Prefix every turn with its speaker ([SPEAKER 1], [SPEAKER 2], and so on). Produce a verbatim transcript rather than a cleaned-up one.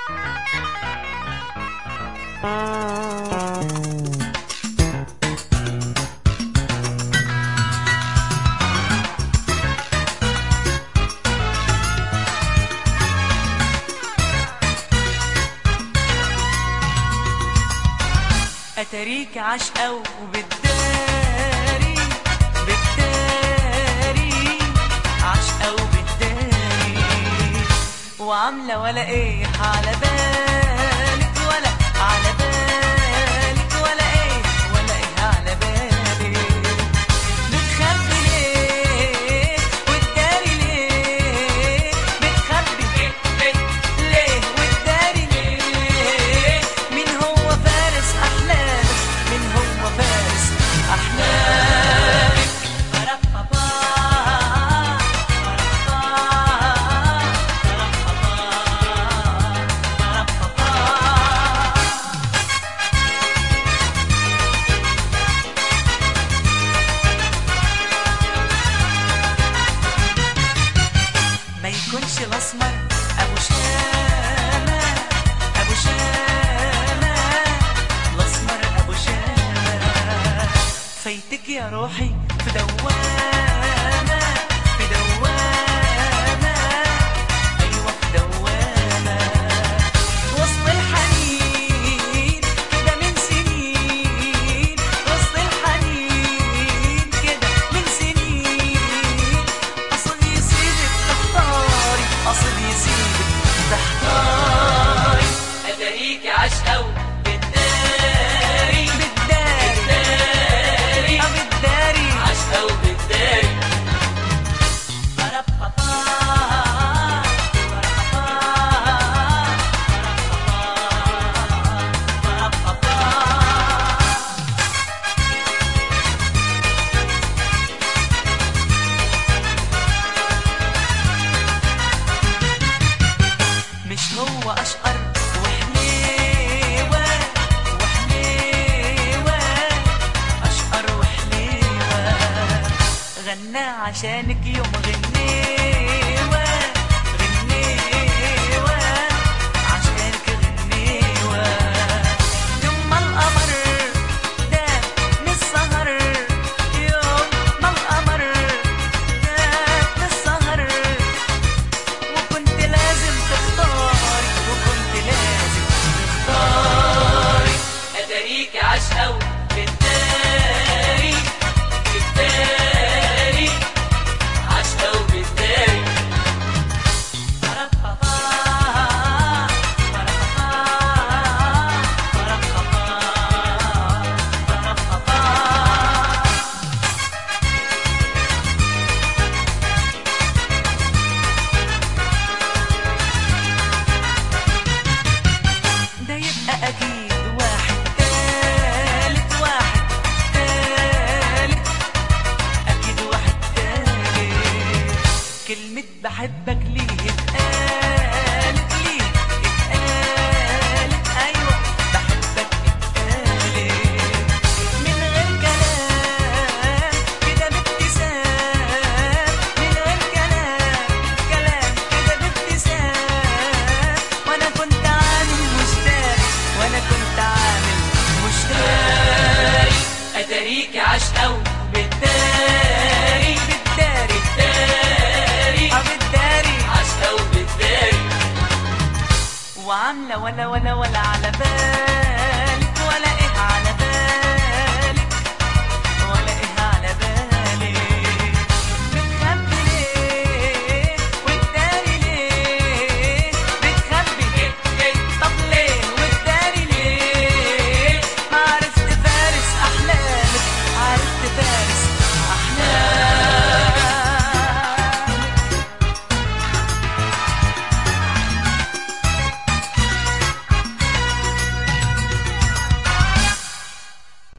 [SPEAKER 1] اتاريك عاشقة وبتداري بتداري عاشقة وبتداري وعاملة ولا ايه على بالك ولا على بالك ولا ايه ولا ايه على بالك بتخبي ليه وتداري ليه بتخبي ليه ليه وتداري ليه مين هو فارس احلامك مين هو فارس احلامك ما يكونش الاسمر ابو شامة ابو شامة الاسمر ابو شامة فايتك يا روحي في دوامة في دوامة ايوه في دوامة وسط الحنين كده من سنين وسط الحنين كده من سنين اصل يسيبك تختاري اصل يسيبك تحتاري
[SPEAKER 2] اتاريك عاشقة وبتداري
[SPEAKER 1] بتداري
[SPEAKER 2] بتداري
[SPEAKER 1] اه بتداري
[SPEAKER 2] عاشقة وبتداري
[SPEAKER 1] مش هو اشقر وحليوة وحليوة اشقر وحليوة غنى عشانك يوم غنيوة غنيوة عشانك غنيوة يوم ما القمر داب من السهر يوم ما القمر داب من السهر وكنت لازم تختاري وكنت لازم تختاري
[SPEAKER 2] اتاريك عاشقة وبتداري بتداري عاشقة وبتداري
[SPEAKER 1] ده يبقى اكيد واحد تالت واحد تالت اكيد واحد تالت كلمة بحبك ليه اتقالت ليه اتقالت ايوه بحبك اتقالت من غير كلام كده بابتسام من غير كلام كلام كده بابتسام وانا كنت عامل مشتاق وانا كنت عامل مشتاق
[SPEAKER 2] اتاريك عاشقة وبتداري
[SPEAKER 1] بتداري
[SPEAKER 2] بتداري
[SPEAKER 1] اه بتداري
[SPEAKER 2] عاشقة وبتداري
[SPEAKER 1] وعاملة ولا ولا ولا على بالك